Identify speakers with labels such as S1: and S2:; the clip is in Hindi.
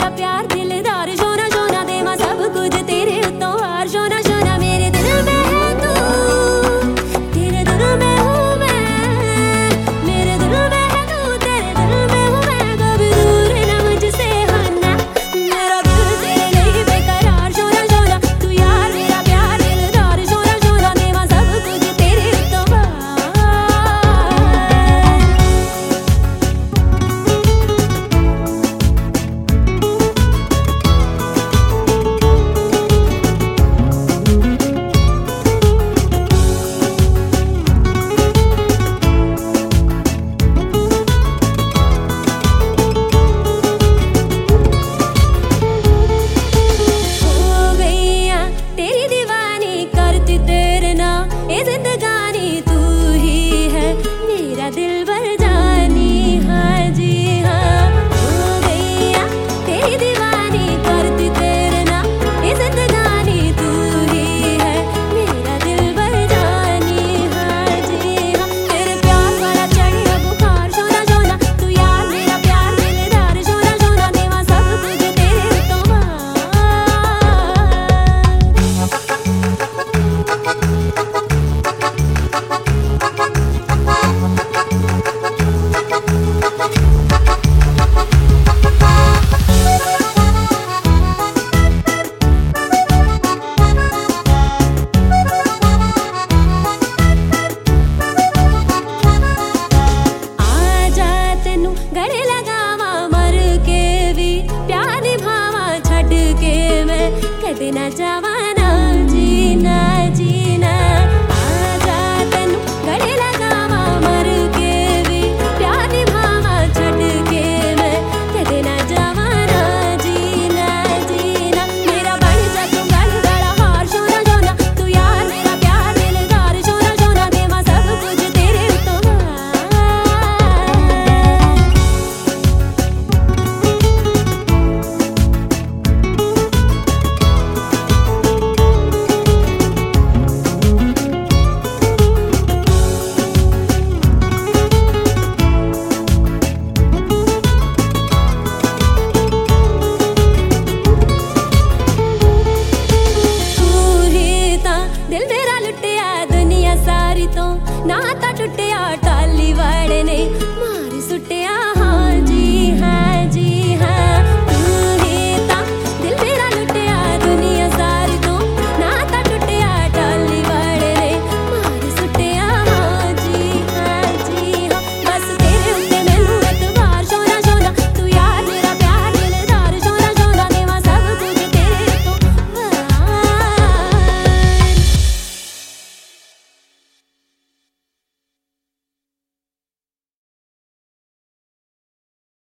S1: प्यार दिलदार, सोना सोना देवा सब कुछ तेरे उत्तों हार, सोना सोना मेरे दिल में है तू, तेरे दिल में हूँ मैं, मेरे दिल में है तू, तेरे दिल में हूँ मैं, कभी दूर ना मुझसे होना, मेरा दिल तेरे लिए बेकरार, सोना सोना तू यार मेरा प्यार दिलदार, सोना सोना देवा सब कुछ तेरे उत्तों हार। ये जिंदगानी तू ही है मेरा दिल भर जानी, हाँ जी हाँ, हो गईया तेरी दीवानी करती तेरे नाम, ये जिंदगानी तू ही है मेरा दिल भर जानी, हाँ जी हाँ, तेरे प्यार वाला चढ़िया बुखार, सोना सोना तू यार मेरा प्यार दिलदार, सोना सोना देवा सब कुछ तेरे तो गले लगावा मर के भी प्यार निभावा छड़ के मैं कदे ना जावा ना जीना।